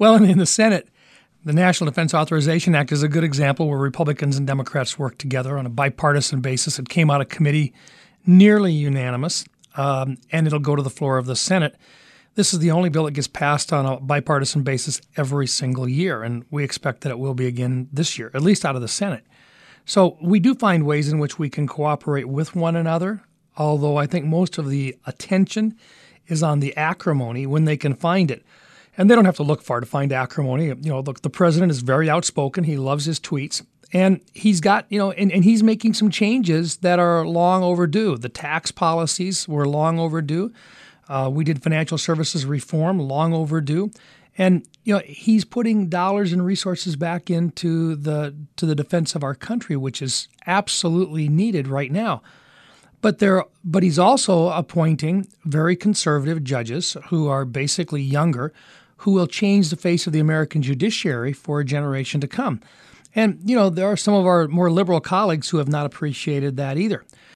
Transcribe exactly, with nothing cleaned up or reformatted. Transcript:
Well, in the Senate, the National Defense Authorization Act is a good example where Republicans and Democrats worked together on a bipartisan basis. It came out of committee nearly unanimous, um, and it'll go to the floor of the Senate. This is the only bill that gets passed on a bipartisan basis every single year, and we expect that it will be again this year, at least out of the Senate. So we do find ways in which we can cooperate with one another, although I think most of the attention is on the acrimony when they can find it. And they don't have to look far to find acrimony. You know, look, the president is very outspoken. He loves his tweets. And he's got, you know, and, and he's making some changes that are long overdue. The tax policies were long overdue. Uh, we did financial services reform, long overdue. And, you know, he's putting dollars and resources back into the to the defense of our country, which is absolutely needed right now. But there, but he's also appointing very conservative judges who are basically younger, who will change the face of the American judiciary for a generation to come. And, you know, there are some of our more liberal colleagues who have not appreciated that either.